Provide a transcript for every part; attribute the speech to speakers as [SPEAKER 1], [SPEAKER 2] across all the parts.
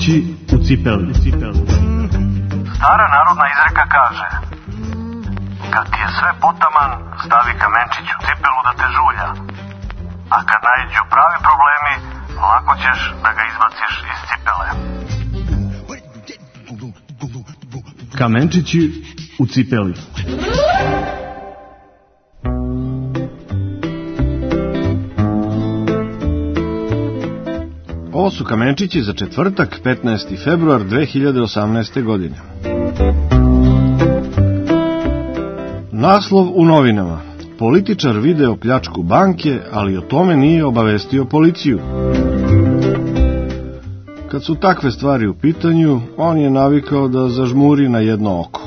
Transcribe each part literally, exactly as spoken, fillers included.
[SPEAKER 1] Kamenčići u cipeli.
[SPEAKER 2] Stara narodna izreka kaže: kad ti je sve potaman, stavi kamenčić u cipelu da te žulja. A kad naiđu pravi problemi, lako ćeš da ga izbaciš iz cipele.
[SPEAKER 1] Kamenčići u cipeli. Ovo su kamenčići za četvrtak, petnaesti februar dve hiljade osamnaeste. godine. Naslov u novinama. Političar video pljačku banke, ali o tome nije obavestio policiju. Kad su takve stvari u pitanju, on je navikao da zažmuri na jedno oko.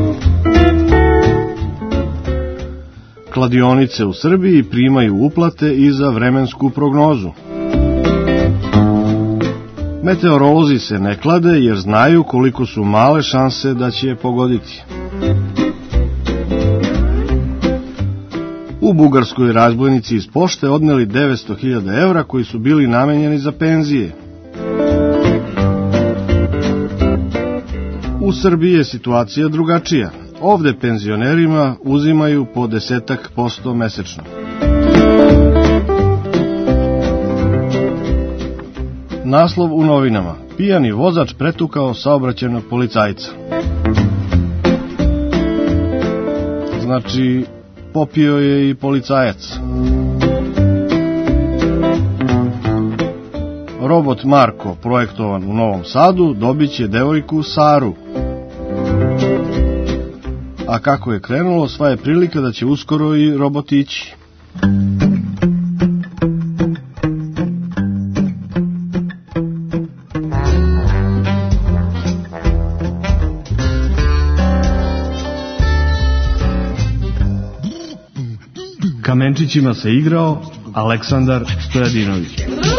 [SPEAKER 1] Kladionice u Srbiji primaju uplate i za vremensku prognozu. Meteorolozi se ne klade jer znaju koliko su male šanse da će je pogoditi. U Bugarskoj razbojnici iz pošte odneli devetsto hiljada evra koji su bili namenjeni za penzije. U Srbiji je situacija drugačija. Ovde penzionerima uzimaju po desetak posto mesečno. Naslov u novinama. Pijani vozač pretukao saobraćajnog policajca. Znači, popio je i policajac. Robot Marko, projektovan u Novom Sadu, dobit će devojku Saru. A kako je krenulo, sva je prilika da će uskoro i robotići. Kamenčićima se igrao Aleksandar Stojadinović.